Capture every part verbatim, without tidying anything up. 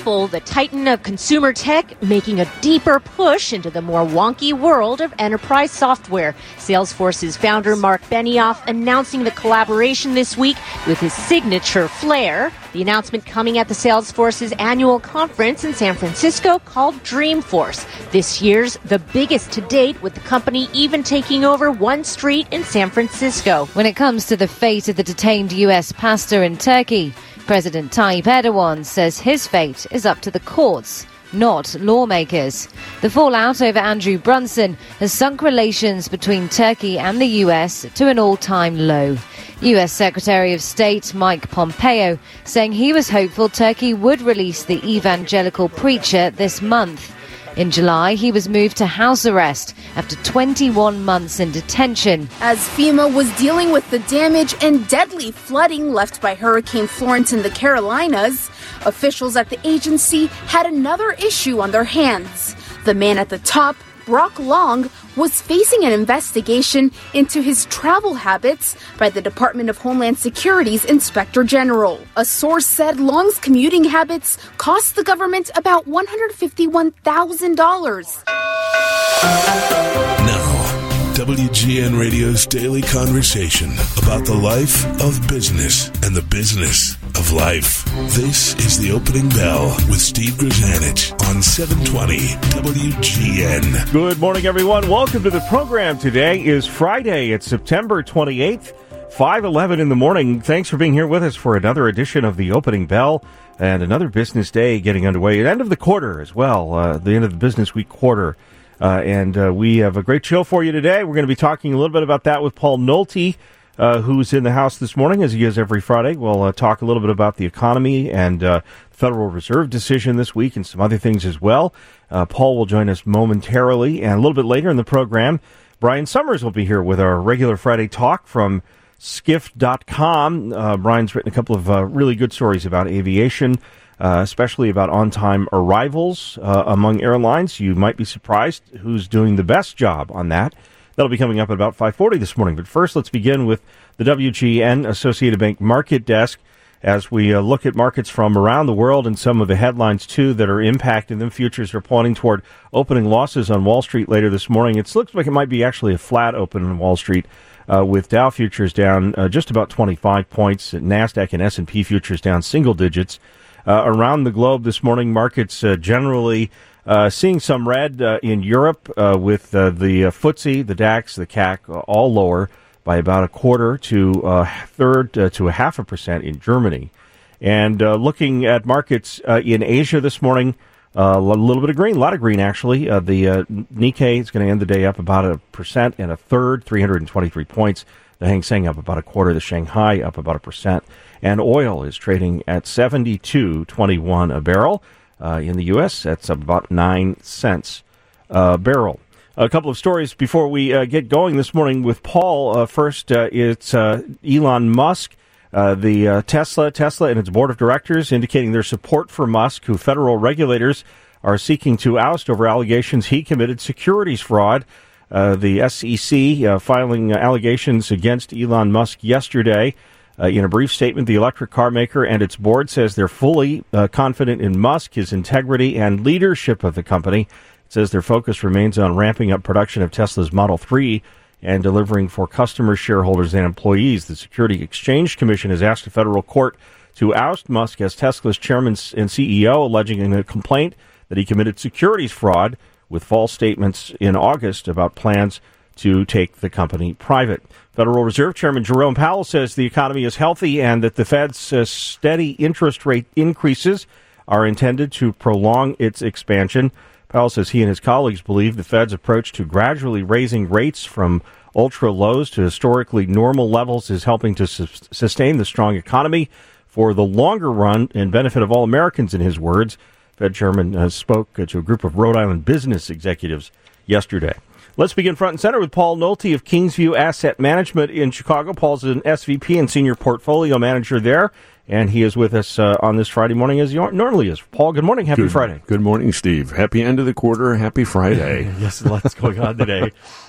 Apple, the titan of consumer tech, making a deeper push into the more wonky world of enterprise software. Salesforce's founder Mark Benioff announcing the collaboration this week with his signature flair. The announcement coming at the Salesforce's annual conference in San Francisco called Dreamforce. This year's the biggest to date, with the company even taking over one street in San Francisco. When it comes to the fate of the detained U S pastor in Turkey, President Tayyip Erdogan says his fate is up to the courts, not lawmakers. The fallout over Andrew Brunson has sunk relations between Turkey and the U S to an all-time low. U S Secretary of State Mike Pompeo saying he was hopeful Turkey would release the evangelical preacher this month. In July, he was moved to house arrest after twenty-one months in detention. As FEMA was dealing with the damage and deadly flooding left by Hurricane Florence in the Carolinas, officials at the agency had another issue on their hands. The man at the top, Brock Long, was facing an investigation into his travel habits by the Department of Homeland Security's Inspector General. A source said Long's commuting habits cost the government about one hundred fifty-one thousand dollars. Now, W G N Radio's daily conversation about the life of business and the business of life. This is The Opening Bell with Steve Grzanich on seven twenty W G N. Good morning, everyone. Welcome to the program. Today is Friday. It's September twenty-eighth, five eleven in the morning. Thanks for being here with us for another edition of The Opening Bell and another business day getting underway. End of the quarter as well, uh, the end of the business week quarter. Uh, and uh, we have a great show for you today. We're going to be talking a little bit about that with Paul Nolte, uh, who's in the house this morning, as he is every Friday. We'll uh, talk a little bit about the economy and uh, the Federal Reserve decision this week and some other things as well. Uh, Paul will join us momentarily. And a little bit later in the program, Brian Summers will be here with our regular Friday talk from skift dot com. Uh, Brian's written a couple of uh, really good stories about aviation, Uh, especially about on-time arrivals uh, among airlines. You might be surprised who's doing the best job on that. That'll be coming up at about five forty this morning. But first, let's begin with the W G N Associated Bank Market Desk as we uh, look at markets from around the world and some of the headlines, too, that are impacting them. Futures are pointing toward opening losses on Wall Street later this morning. It looks like it might be actually a flat open on Wall Street, uh, with Dow futures down uh, just about twenty-five points, NASDAQ and S and P futures down single digits. Uh, around the globe this morning, markets uh, generally uh, seeing some red uh, in Europe uh, with uh, the uh, F T S E, the DAX, the C A C, uh, all lower by about a quarter to a third uh, to a half a percent in Germany. And uh, looking at markets uh, in Asia this morning, uh, a little bit of green, a lot of green actually. Uh, the uh, Nikkei is going to end the day up about a percent and a third, three hundred twenty-three points. The Hang Seng up about a quarter, the Shanghai up about a percent. And oil is trading at seventy-two twenty-one a barrel. Uh, in the U S, that's about nine cents a barrel. A couple of stories before we uh, get going this morning with Paul. Uh, first, uh, it's uh, Elon Musk, uh, the uh, Tesla, Tesla and its board of directors indicating their support for Musk, who federal regulators are seeking to oust over allegations he committed securities fraud. Uh, the S E C uh, filing allegations against Elon Musk yesterday. Uh, in a brief statement, the electric car maker and its board says they're fully uh, confident in Musk, his integrity, and leadership of the company. It says their focus remains on ramping up production of Tesla's Model three and delivering for customers, shareholders, and employees. The Securities Exchange Commission has asked a federal court to oust Musk as Tesla's chairman and C E O, alleging in a complaint that he committed securities fraud with false statements in August about plans to take the company private. Federal Reserve Chairman Jerome Powell says the economy is healthy and that the Fed's uh, steady interest rate increases are intended to prolong its expansion. Powell says he and his colleagues believe the Fed's approach to gradually raising rates from ultra lows to historically normal levels is helping to su- sustain the strong economy for the longer run and benefit of all Americans, in his words. Fed Chairman uh, spoke uh, to a group of Rhode Island business executives yesterday. Let's begin front and center with Paul Nolte of Kingsview Asset Management in Chicago. Paul's an S V P and Senior Portfolio Manager there, and he is with us uh, on this Friday morning as he normally is. Paul, good morning. Happy good, Friday. Good morning, Steve. Happy end of the quarter. Happy Friday. Yes, lots going on today.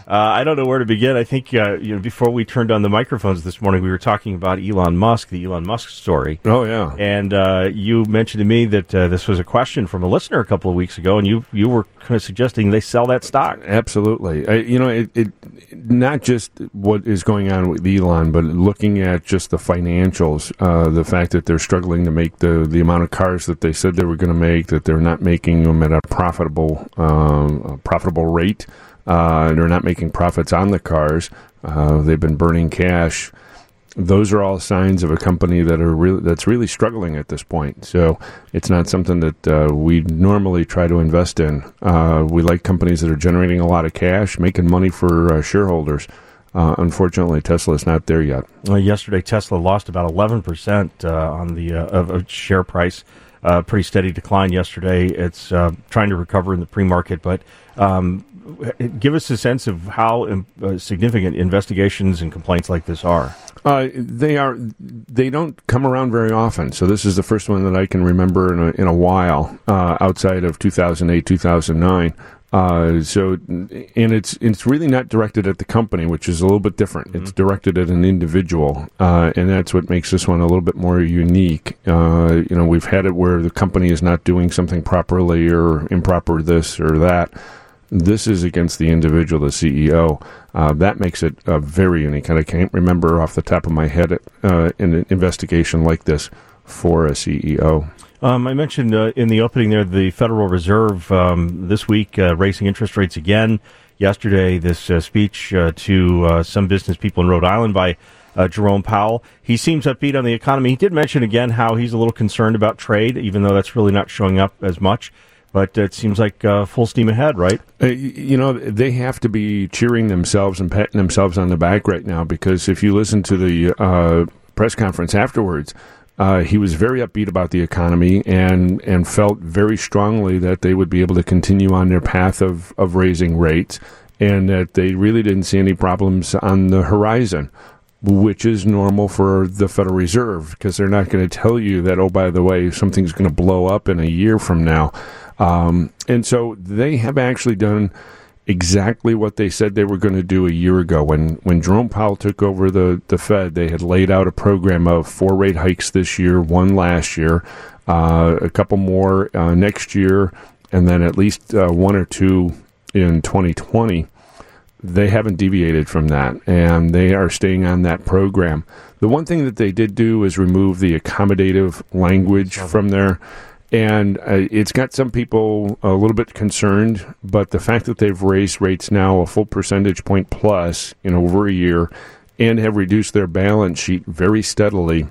Uh, I don't know where to begin. I think uh, you know, before we turned on the microphones this morning, we were talking about Elon Musk, the Elon Musk story. Oh, yeah. And uh, you mentioned to me that uh, this was a question from a listener a couple of weeks ago, and you you were kind of suggesting they sell that stock. Absolutely. I, you know, it, it not just what is going on with Elon, but looking at just the financials, uh, the fact that they're struggling to make the, the amount of cars that they said they were going to make, that they're not making them at a profitable, um, a profitable rate. Uh, they're not making profits on the cars. Uh, they've been burning cash. Those are all signs of a company that are really, that's really struggling at this point. So it's not something that uh, we normally try to invest in. Uh, we like companies that are generating a lot of cash, making money for uh, shareholders. Uh, unfortunately, Tesla is not there yet. Well, yesterday, Tesla lost about eleven percent uh, on the uh, of, of share price. Uh, pretty steady decline yesterday. It's uh, trying to recover in the pre-market, but um, give us a sense of how um, uh, significant investigations and complaints like this are. Uh, they are. They don't come around very often. So this is the first one that I can remember in a, in a while, uh, outside of two thousand eight, two thousand nine. Uh, so, and it's it's really not directed at the company, which is a little bit different. Mm-hmm. It's directed at an individual, uh, and that's what makes this one a little bit more unique. Uh, you know, we've had it where the company is not doing something properly or improper this or that. This is against the individual, the C E O. Uh, that makes it uh, very unique, and I can't remember off the top of my head uh, an investigation like this for a C E O. Um, I mentioned uh, in the opening there the Federal Reserve um, this week uh, raising interest rates again. Yesterday, this uh, speech uh, to uh, some business people in Rhode Island by uh, Jerome Powell. He seems upbeat on the economy. He did mention again how he's a little concerned about trade, even though that's really not showing up as much. But it seems like uh, full steam ahead, right? Uh, you know, they have to be cheering themselves and patting themselves on the back right now, because if you listen to the uh, press conference afterwards, uh, he was very upbeat about the economy and, and felt very strongly that they would be able to continue on their path of, of raising rates, and that they really didn't see any problems on the horizon, which is normal for the Federal Reserve, because they're not going to tell you that, oh, by the way, something's going to blow up in a year from now. Um, and so they have actually done exactly what they said they were going to do a year ago. When when Jerome Powell took over the, the Fed, they had laid out a program of four rate hikes this year, one last year, uh, a couple more uh, next year, and then at least uh, one or two in twenty twenty. They haven't deviated from that, and they are staying on that program. The one thing that they did do is remove the accommodative language from there. And uh, it's got some people a little bit concerned, but the fact that they've raised rates now a full percentage point plus in over a year and have reduced their balance sheet very steadily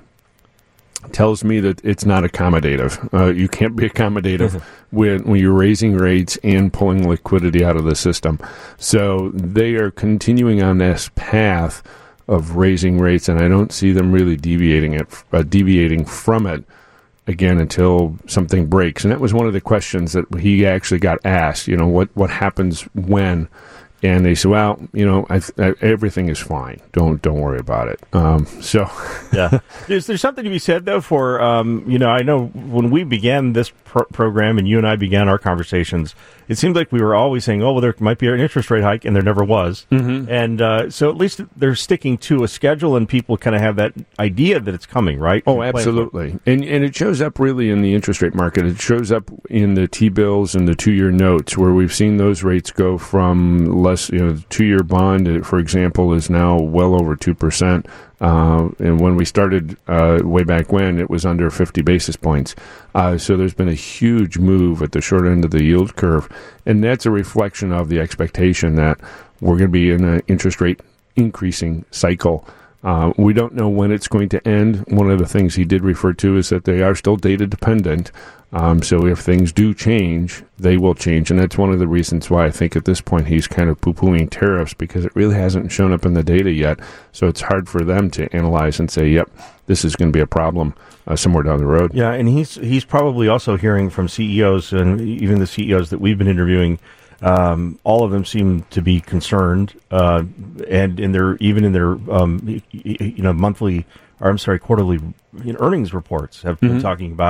tells me that it's not accommodative. Uh, you can't be accommodative when, when you're raising rates and pulling liquidity out of the system. So they are continuing on this path of raising rates, and I don't see them really deviating it, uh, deviating from it again until something breaks. And that was one of the questions that he actually got asked, you know, what, what happens when? And they said, well, you know, I, I, everything is fine. Don't don't worry about it. Um, so, yeah. Is there something to be said, though, for, um, you know, I know when we began this pro- program and you and I began our conversations, it seemed like we were always saying, oh, well, there might be an interest rate hike, and there never was. Mm-hmm. And uh, so at least they're sticking to a schedule, and people kind of have that idea that it's coming, right? Oh, absolutely. And and it shows up really in the interest rate market. It shows up in the T-bills and the two-year notes, where we've seen those rates go from less, you know, the two-year bond, for example, is now well over two percent. Uh, and when we started uh, way back when, it was under fifty basis points. Uh, so there's been a huge move at the short end of the yield curve. And that's a reflection of the expectation that we're going to be in an interest rate increasing cycle. Uh, we don't know when it's going to end. One of the things he did refer to is that they are still data dependent. Um, so if things do change, they will change. And that's one of the reasons why I think at this point he's kind of poo-pooing tariffs, because it really hasn't shown up in the data yet. So it's hard for them to analyze and say, yep, this is going to be a problem uh, somewhere down the road. Yeah, and he's he's probably also hearing from C E Os, and even the C E Os that we've been interviewing, um, all of them seem to be concerned, uh, and in their even in their um, you know monthly, or I'm sorry, quarterly earnings reports have been mm-hmm. talking about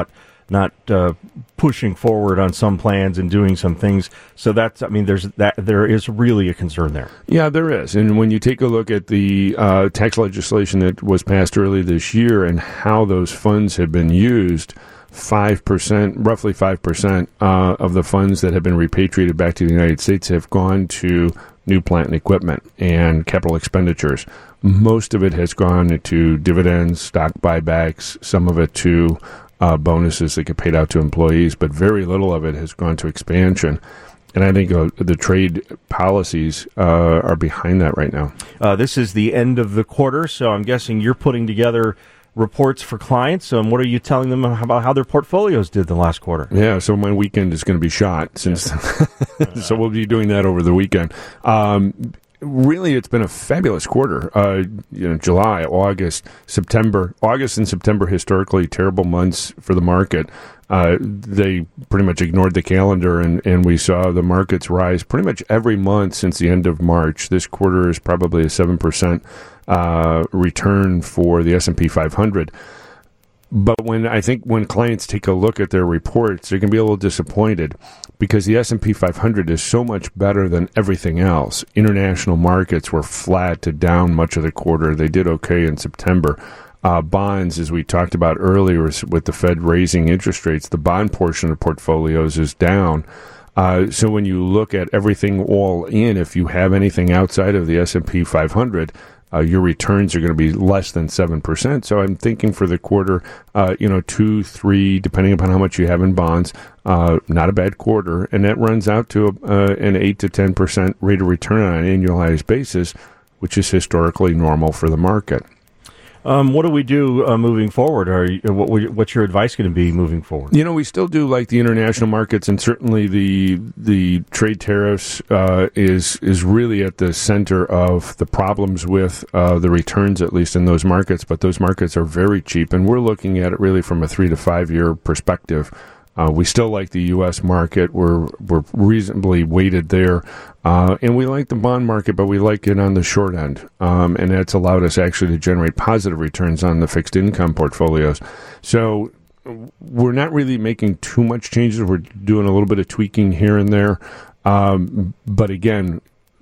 not uh, pushing forward on some plans and doing some things. So that's, I mean, there's that there is really a concern there. Yeah, there is. And when you take a look at the uh, tax legislation that was passed earlier this year and how those funds have been used, five percent, roughly five percent uh, of the funds that have been repatriated back to the United States have gone to new plant and equipment and capital expenditures. Most of it has gone to dividends, stock buybacks, some of it to uh, bonuses that get paid out to employees, but very little of it has gone to expansion. And I think uh, the trade policies uh, are behind that right now. Uh, this is the end of the quarter, so I'm guessing you're putting together reports for clients. Um, what are you telling them about how their portfolios did the last quarter? Yeah, so my weekend is going to be shot, since so we'll be doing that over the weekend. Um, really, it's been a fabulous quarter. Uh, you know, July, August, September, August and September historically terrible months for the market. Uh, they pretty much ignored the calendar, and, and we saw the markets rise pretty much every month since the end of March. This quarter is probably a seven percent uh, return for the S and P five hundred. But when I think when clients take a look at their reports, they can be a little disappointed because the S and P five hundred is so much better than everything else. International markets were flat to down much of the quarter. They did okay in September. Uh, bonds, as we talked about earlier, with the Fed raising interest rates, the bond portion of portfolios is down. Uh, so when you look at everything all in, if you have anything outside of the S and P five hundred, uh, your returns are going to be less than seven percent. So I'm thinking for the quarter, uh, you know, two, three, depending upon how much you have in bonds, uh, not a bad quarter. And that runs out to a, uh, an eight to ten percent rate of return on an annualized basis, which is historically normal for the market. Um, what do we do uh, moving forward? Are you, what, what's your advice going to be moving forward? You know, we still do like the international markets, and certainly the the trade tariffs uh, is is really at the center of the problems with uh, the returns, at least in those markets. But those markets are very cheap, and we're looking at it really from a three to five year perspective. Uh, we still like the U S market. We're we're reasonably weighted there. Uh, and we like the bond market, but we like it on the short end. Um, and that's allowed us actually to generate positive returns on the fixed income portfolios. So we're not really making too much changes. We're doing a little bit of tweaking here and there. Um, but again,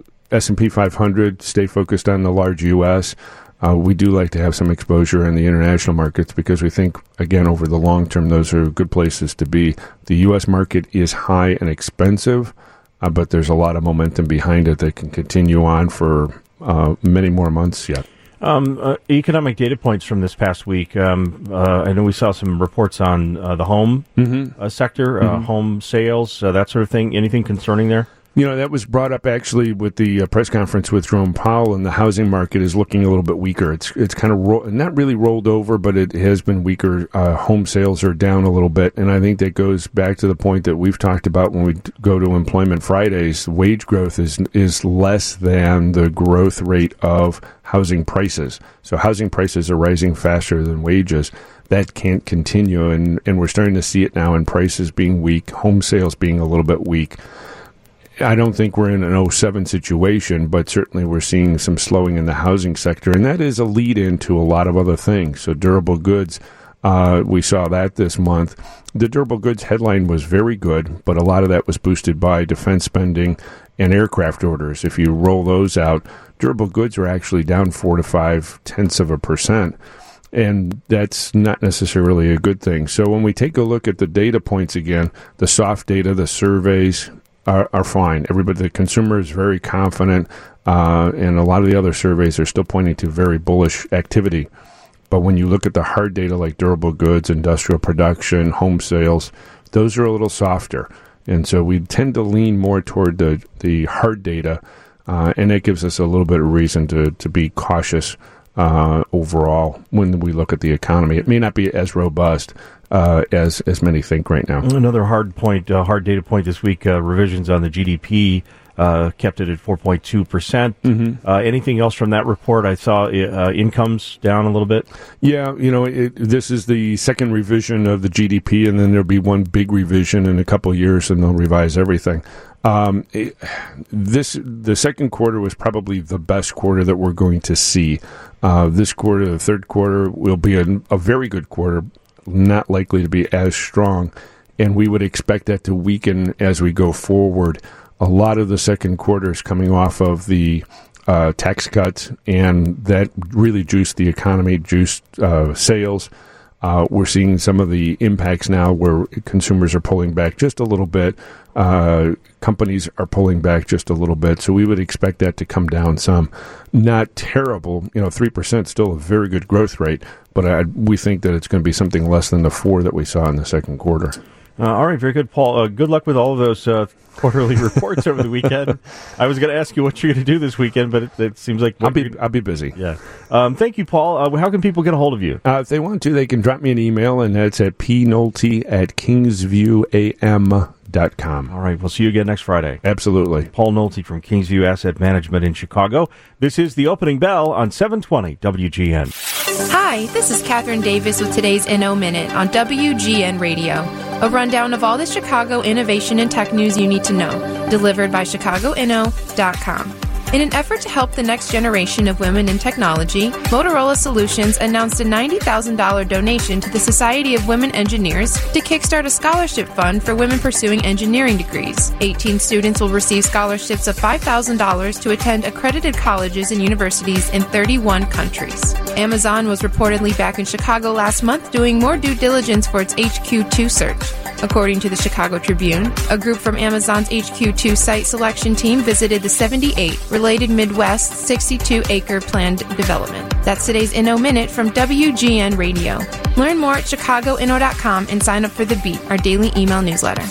S and P five hundred, stay focused on the large U S. Uh, we do like to have some exposure in the international markets because we think, again, over the long term, those are good places to be. The U S market is high and expensive, uh, but there's a lot of momentum behind it that can continue on for uh, many more months yet. Um, uh, economic data points from this past week. Um, uh, I know we saw some reports on uh, the home mm-hmm. uh, sector, mm-hmm. uh, home sales, uh, that sort of thing. Anything concerning there? You know, that was brought up actually with the uh, press conference with Jerome Powell, and the housing market is looking a little bit weaker. It's it's kind of ro- not really rolled over, but it has been weaker. Uh, home sales are down a little bit, and I think that goes back to the point that we've talked about when we go to Employment Fridays. Wage growth is is less than the growth rate of housing prices. So housing prices are rising faster than wages. That can't continue, and, and we're starting to see it now in prices being weak, home sales being a little bit weak. I don't think we're in an oh seven situation, but certainly we're seeing some slowing in the housing sector, and that is a lead-in to a lot of other things. So durable goods, uh, we saw that this month. The durable goods headline was very good, but a lot of that was boosted by defense spending and aircraft orders. If you roll those out, durable goods are actually down four to five tenths of a percent. And that's not necessarily a good thing. So when we take a look at the data points again, the soft data, the surveys, Are, are fine. Everybody, the consumer is very confident, uh, and a lot of the other surveys are still pointing to very bullish activity. But when you look at the hard data like durable goods, industrial production, home sales, those are a little softer. And so we tend to lean more toward the, the hard data, uh, and that gives us a little bit of reason to, to be cautious uh, overall when we look at the economy. It may not be as robust Uh, as as many think right now. Another hard point, uh, hard data point this week, uh, revisions on the G D P uh, kept it at four point two percent. Mm-hmm. Uh, anything else from that report? I saw uh, incomes down a little bit. Yeah, you know, it, this is the second revision of the G D P, and then there'll be one big revision in a couple of years, and they'll revise everything. Um, it, this the second quarter was probably the best quarter that we're going to see. Uh, this quarter, the third quarter, will be a, a very good quarter. not likely to be as strong, and we would expect that to weaken as we go forward. A lot of the second quarter is coming off of the uh, tax cuts, and that really juiced the economy, juiced uh, sales. Uh, we're seeing some of the impacts now where consumers are pulling back just a little bit. Uh, companies are pulling back just a little bit. So we would expect that to come down some. Not terrible. You know, three percent still a very good growth rate, but I, we think that it's going to be something less than the four that we saw in the second quarter. Uh, all right, very good, Paul. Uh, good luck with all of those uh, quarterly reports over the weekend. I was going to ask you what you're going to do this weekend, but it, it seems like I'll be I'll be busy. Yeah. Um, thank you, Paul. Uh, how can people get a hold of you? Uh, if they want to, they can drop me an email, and that's at p nolte at kingsview a m dot com. All right, we'll see you again next Friday. Absolutely. Paul Nolte from Kingsview Asset Management in Chicago. This is The Opening Bell on seven twenty W G N. Hi, this is Catherine Davis with today's Inno Minute on W G N Radio. A rundown of all the Chicago innovation and tech news you need to know, delivered by chicago inno dot com. In an effort to help the next generation of women in technology, Motorola Solutions announced a ninety thousand dollars donation to the Society of Women Engineers to kickstart a scholarship fund for women pursuing engineering degrees. eighteen students will receive scholarships of five thousand dollars to attend accredited colleges and universities in thirty-one countries. Amazon was reportedly back in Chicago last month doing more due diligence for its H Q two search. According to the Chicago Tribune, a group from Amazon's H Q two site selection team visited the seventy-eight related Midwest sixty-two acre planned development. That's today's Inno Minute from W G N Radio. Learn more at chicago inno dot com and sign up for The Beat, our daily email newsletter.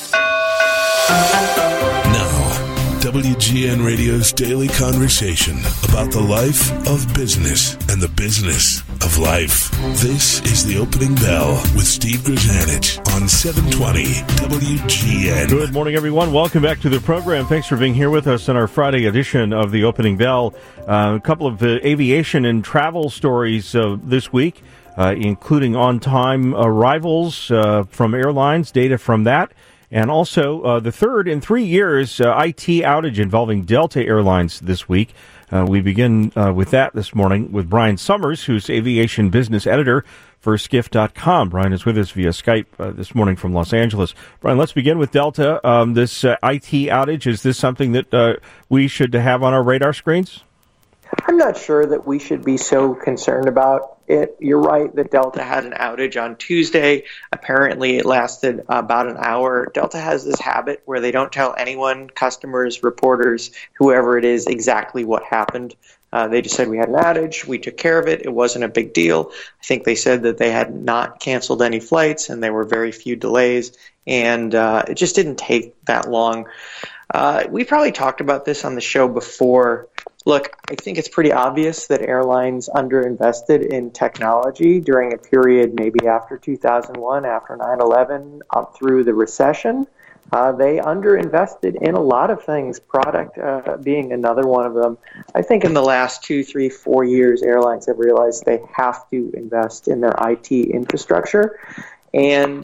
Now, W G N Radio's daily conversation about the life of business and the business of life. This is The Opening Bell with Steve Grzanich on seven twenty W G N. Good morning, everyone. Welcome back to the program. Thanks for being here with us on our Friday edition of The Opening Bell. Uh, a couple of uh, aviation and travel stories uh, this week, uh, including on-time arrivals uh, from airlines, data from that. And also, uh, the third in three years uh, I T outage involving Delta Airlines this week. Uh, we begin uh, with that this morning with Brian Summers, who's aviation business editor for skiff dot com. Brian is with us via Skype uh, this morning from Los Angeles. Brian, let's begin with Delta. Um, this uh, I T outage, is this something that uh, we should have on our radar screens? I'm not sure that we should be so concerned about it. You're right that Delta had an outage on Tuesday. Apparently it lasted about an hour. Delta has this habit where they don't tell anyone, customers, reporters, whoever it is, exactly what happened. Uh, they just said we had an outage. We took care of it. It wasn't a big deal. I think they said that they had not canceled any flights and there were very few delays. And uh, it just didn't take that long. Uh, we probably talked about this on the show before. Look, I think it's pretty obvious that airlines underinvested in technology during a period maybe after two thousand one, after nine eleven, up through the recession. Uh, they underinvested in a lot of things, product uh, being another one of them. I think in the last two, three, four years, airlines have realized they have to invest in their I T infrastructure. And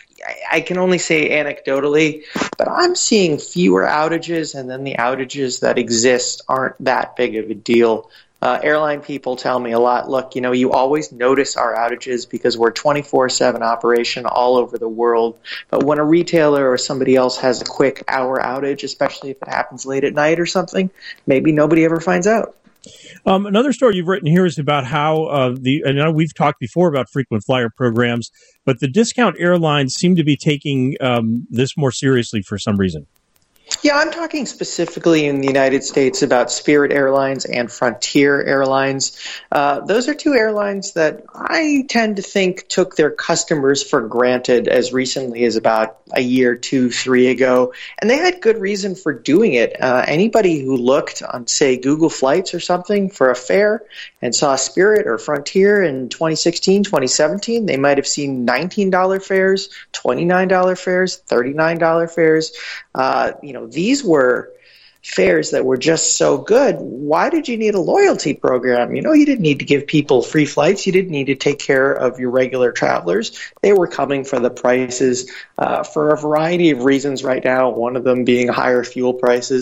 I can only say anecdotally, but I'm seeing fewer outages, and then the outages that exist aren't that big of a deal. Uh, airline people tell me a lot, look, you know, you always notice our outages because we're twenty-four seven operation all over the world. But when a retailer or somebody else has a quick hour outage, especially if it happens late at night or something, maybe nobody ever finds out. Um, another story you've written here is about how uh, the, and I know we've talked before about frequent flyer programs, but the discount airlines seem to be taking um, this more seriously for some reason. Yeah, I'm talking specifically in the United States about Spirit Airlines and Frontier Airlines. Uh, those are two airlines that I tend to think took their customers for granted as recently as about a year, two, three ago. And they had good reason for doing it. Uh, anybody who looked on, say, Google Flights or something for a fare and saw Spirit or Frontier in twenty sixteen, twenty seventeen, they might have seen nineteen dollars fares, twenty-nine dollars fares, thirty-nine dollars fares. Uh, you know, these were fares that were just so good. Why did you need a loyalty program? You know, you didn't need to give people free flights. You didn't need to take care of your regular travelers. They were coming for the prices uh, for a variety of reasons right now, one of them being higher fuel prices.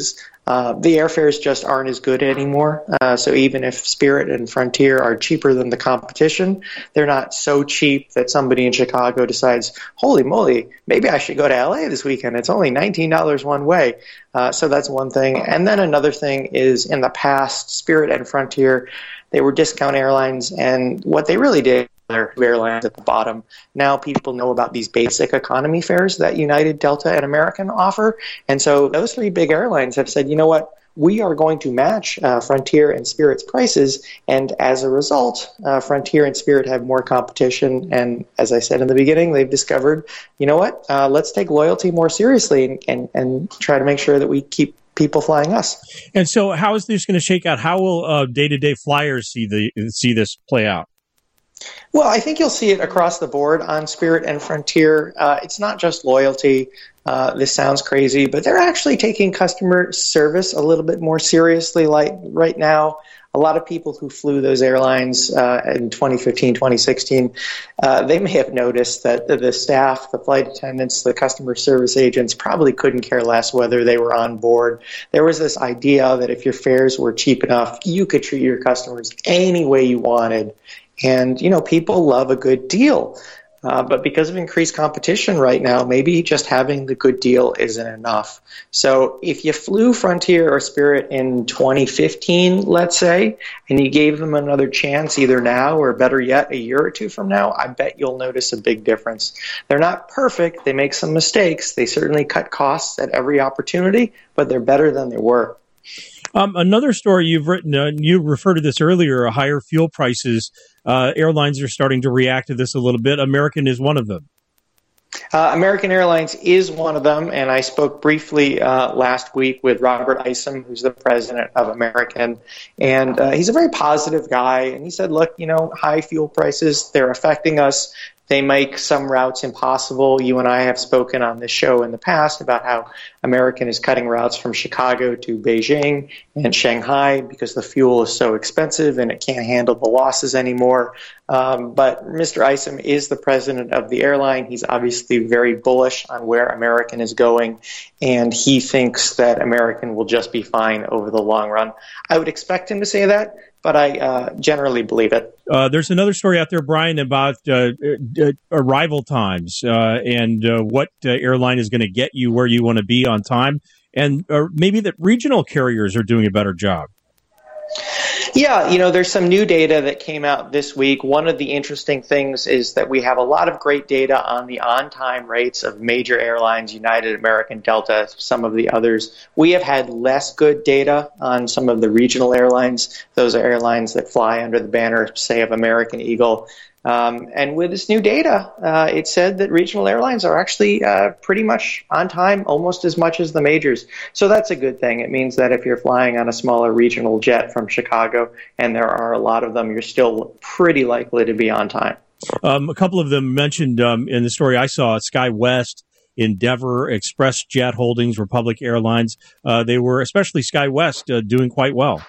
Uh, the airfares just aren't as good anymore. Uh, so even if Spirit and Frontier are cheaper than the competition, they're not so cheap that somebody in Chicago decides, holy moly, maybe I should go to L A this weekend. It's only nineteen dollars one way. Uh, so that's one thing. And then another thing is, in the past, Spirit and Frontier, they were discount airlines, and what they really did, their airlines at the bottom. Now people know about these basic economy fares that United, Delta, and American offer. And so those three big airlines have said, you know what, we are going to match uh, Frontier and Spirit's prices. And as a result, uh, Frontier and Spirit have more competition. And as I said in the beginning, they've discovered, you know what, uh, let's take loyalty more seriously and, and, and try to make sure that we keep people flying us. And so how is this going to shake out? How will uh, day-to-day flyers see the see this play out? Well, I think you'll see it across the board on Spirit and Frontier. Uh, it's not just loyalty. Uh, this sounds crazy, but they're actually taking customer service a little bit more seriously. Like right now, a lot of people who flew those airlines uh, in twenty fifteen, twenty sixteen, uh, they may have noticed that the, the staff, the flight attendants, the customer service agents probably couldn't care less whether they were on board. There was this idea that if your fares were cheap enough, you could treat your customers any way you wanted. And, you know, people love a good deal. Uh, but because of increased competition right now, maybe just having the good deal isn't enough. So if you flew Frontier or Spirit in twenty fifteen, let's say, and you gave them another chance either now or better yet a year or two from now, I bet you'll notice a big difference. They're not perfect. They make some mistakes. They certainly cut costs at every opportunity, but they're better than they were. Um, another story you've written, uh, you referred to this earlier, higher fuel prices. Uh, airlines are starting to react to this a little bit. American is one of them. Uh, American Airlines is one of them, and I spoke briefly uh, last week with Robert Isom, who's the president of American, and uh, he's a very positive guy, and he said, look, you know, high fuel prices, they're affecting us. They make some routes impossible. You and I have spoken on this show in the past about how American is cutting routes from Chicago to Beijing and Shanghai because the fuel is so expensive and it can't handle the losses anymore. Um, but Mister Isom is the president of the airline. He's obviously very bullish on where American is going, and he thinks that American will just be fine over the long run. I would expect him to say that, but I uh, generally believe it. Uh, there's another story out there, Brian, about uh, uh, arrival times uh, and uh, what uh, airline is going to get you where you want to be on time, and uh, maybe that regional carriers are doing a better job. Yeah, you know, there's some new data that came out this week. One of the interesting things is that we have a lot of great data on the on-time rates of major airlines, United, American, Delta, some of the others. We have had less good data on some of the regional airlines. Those are airlines that fly under the banner, say, of American Eagle. Um, and with this new data, uh, it said that regional airlines are actually uh, pretty much on time, almost as much as the majors. So that's a good thing. It means that if you're flying on a smaller regional jet from Chicago, and there are a lot of them, you're still pretty likely to be on time. Um, a couple of them mentioned um, in the story I saw, SkyWest, Endeavor, Express Jet Holdings, Republic Airlines. Uh, they were, especially SkyWest, uh, doing quite well.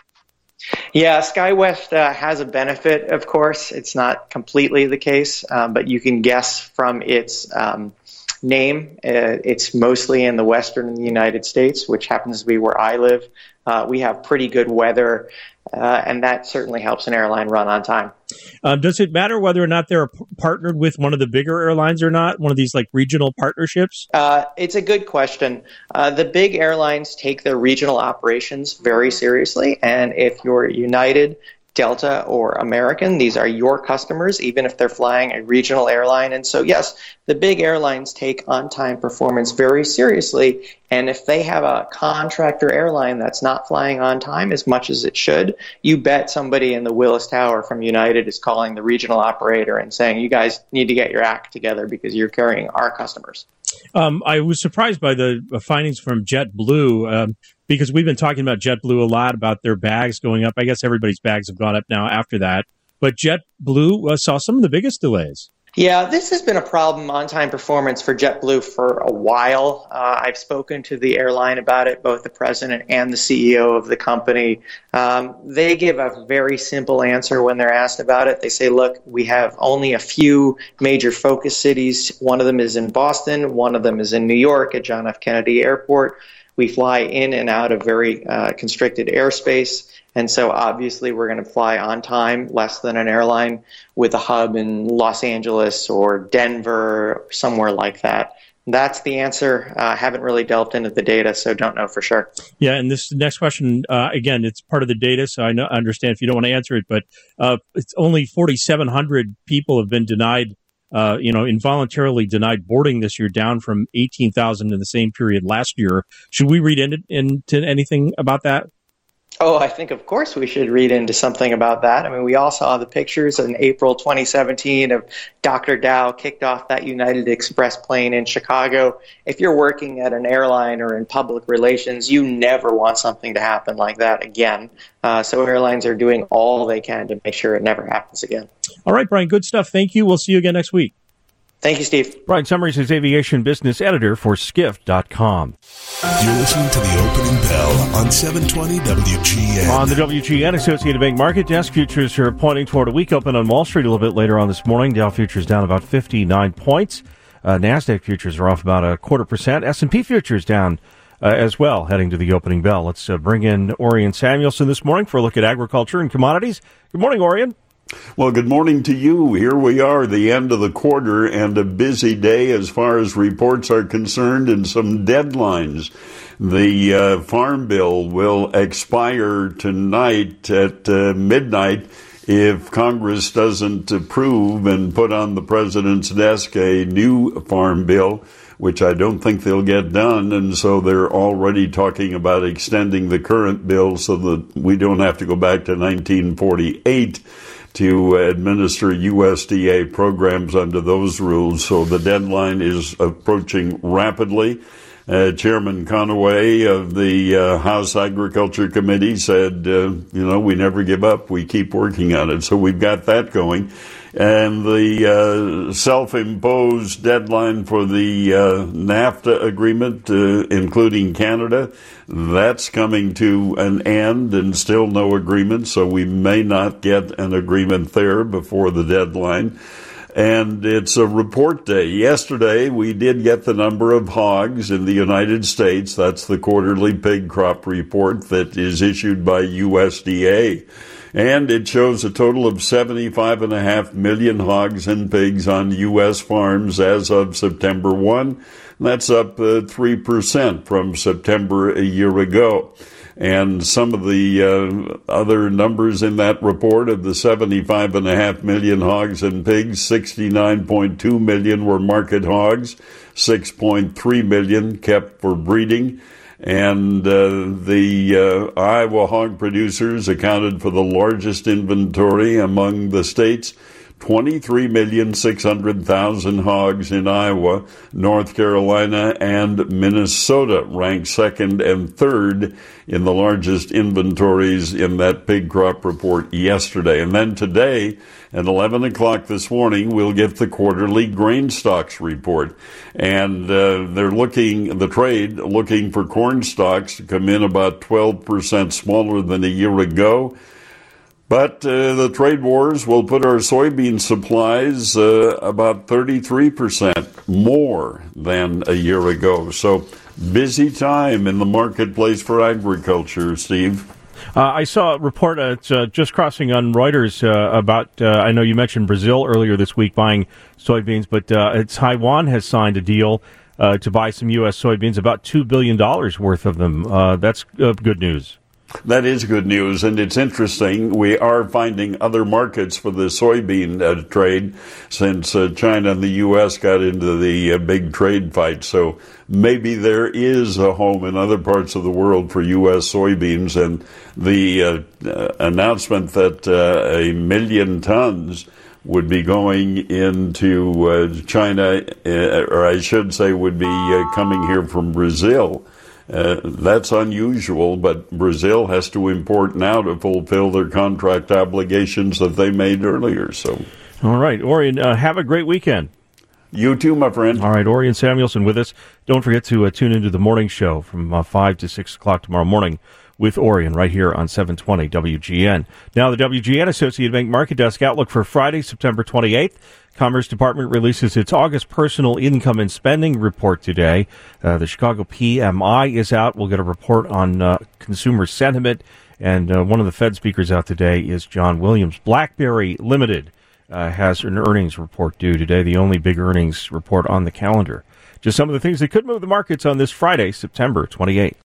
Yeah, SkyWest uh, has a benefit, of course. It's not completely the case, um, but you can guess from its um, name. Uh, it's mostly in the western United States, which happens to be where I live. Uh, we have pretty good weather, uh, and that certainly helps an airline run on time. Um, does it matter whether or not they're p- partnered with one of the bigger airlines or not, one of these like regional partnerships? Uh, it's a good question. Uh, the big airlines take their regional operations very seriously, and if you're United, Delta, or American, these are your customers, even if they're flying a regional airline. And so, yes, the big airlines take on-time performance very seriously. And if they have a contractor airline that's not flying on time as much as it should, you bet somebody in the Willis Tower from United is calling the regional operator and saying, you guys need to get your act together because you're carrying our customers. Um, I was surprised by the findings from JetBlue um, because we've been talking about JetBlue a lot, about their bags going up. I guess everybody's bags have gone up now after that. But JetBlue uh, saw some of the biggest delays. Yeah, this has been a problem, on-time performance for JetBlue, for a while. Uh, I've spoken to the airline about it, both the president and the C E O of the company. Um, they give a very simple answer when they're asked about it. They say, look, we have only a few major focus cities. One of them is in Boston. One of them is in New York at John F. Kennedy Airport. We fly in and out of very uh, constricted airspace. And so obviously we're going to fly on time, less than an airline with a hub in Los Angeles or Denver, or somewhere like that. That's the answer. I uh, haven't really delved into the data, so don't know for sure. Yeah, and this next question, uh, again, it's part of the data, so I know, I understand if you don't want to answer it, but uh, it's only forty-seven hundred people have been denied, uh, you know, involuntarily denied boarding this year, down from eighteen thousand in the same period last year. Should we read into, into anything about that? Oh, I think, of course, we should read into something about that. I mean, we all saw the pictures in April twenty seventeen of Doctor Dow kicked off that United Express plane in Chicago. If you're working at an airline or in public relations, you never want something to happen like that again. Uh, so airlines are doing all they can to make sure it never happens again. All right, Brian, good stuff. Thank you. We'll see you again next week. Thank you, Steve. Brian Summers is aviation business editor for skift dot com. You're listening to the opening bell on seven twenty W G N. On the W G N Associated Bank Market Desk, futures are pointing toward a week open on Wall Street a little bit later on this morning. Dow futures down about fifty-nine points. Uh, NASDAQ futures are off about a quarter percent. S and P futures down uh, as well, heading to the opening bell. Let's uh, bring in Orion Samuelson this morning for a look at agriculture and commodities. Good morning, Orion. Well, good morning to you. Here we are, the end of the quarter, and a busy day as far as reports are concerned and some deadlines. The uh, Farm Bill will expire tonight at uh, midnight if Congress doesn't approve and put on the president's desk a new Farm Bill, which I don't think they'll get done, and so they're already talking about extending the current bill so that we don't have to go back to nineteen forty-eight to administer U S D A programs under those rules. So the deadline is approaching rapidly. Uh, Chairman Conaway of the uh, House Agriculture Committee said, uh, you know, we never give up. We keep working on it. So we've got that going. And the uh, self-imposed deadline for the uh, NAFTA agreement, uh, including Canada, that's coming to an end and still no agreement, so we may not get an agreement there before the deadline. And it's a report day. Yesterday, we did get the number of hogs in the United States. That's the quarterly pig crop report that is issued by U S D A. And it shows a total of seventy-five point five million hogs and pigs on U S farms as of September first. That's up uh, three percent from September a year ago. And some of the uh, other numbers in that report of the seventy-five point five million hogs and pigs, sixty-nine point two million were market hogs, six point three million kept for breeding. And uh, the uh, Iowa hog producers accounted for the largest inventory among the states, twenty-three million six hundred thousand hogs in Iowa. North Carolina and Minnesota ranked second and third in the largest inventories in that pig crop report yesterday. And then today, at eleven o'clock this morning, we'll get the quarterly grain stocks report. And uh, they're looking, the trade, looking for corn stocks to come in about twelve percent smaller than a year ago. But uh, the trade wars will put our soybean supplies uh, about thirty-three percent more than a year ago. So busy time in the marketplace for agriculture, Steve. Uh, I saw a report uh, it's, uh, just crossing on Reuters uh, about, uh, I know you mentioned Brazil earlier this week buying soybeans, but uh, Taiwan has signed a deal uh, to buy some U S soybeans, about two billion dollars worth of them. Uh, that's uh, good news. That is good news, and it's interesting. We are finding other markets for the soybean uh, trade since uh, China and the U S got into the uh, big trade fight. So maybe there is a home in other parts of the world for U S soybeans, and the uh, uh, announcement that uh, a million tons would be going into uh, China, uh, or I should say would be uh, coming here from Brazil. Uh, that's unusual, but Brazil has to import now to fulfill their contract obligations that they made earlier. So, all right, Orion, uh, have a great weekend. You too, my friend. All right, Orion Samuelson with us. Don't forget to uh, tune into the morning show from uh, five to six o'clock tomorrow morning with Orion right here on seven twenty W G N. Now the W G N Associated Bank Market Desk outlook for Friday, September twenty-eighth. Commerce Department releases its August personal income and spending report today. Uh, the Chicago P M I is out. We'll get a report on uh, consumer sentiment. And uh, one of the Fed speakers out today is John Williams. BlackBerry Limited uh, has an earnings report due today, the only big earnings report on the calendar. Just some of the things that could move the markets on this Friday, September twenty-eighth.